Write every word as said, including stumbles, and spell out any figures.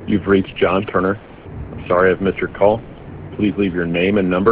You've reached John Turner. I'm sorry I've missed your call. Please leave your name and number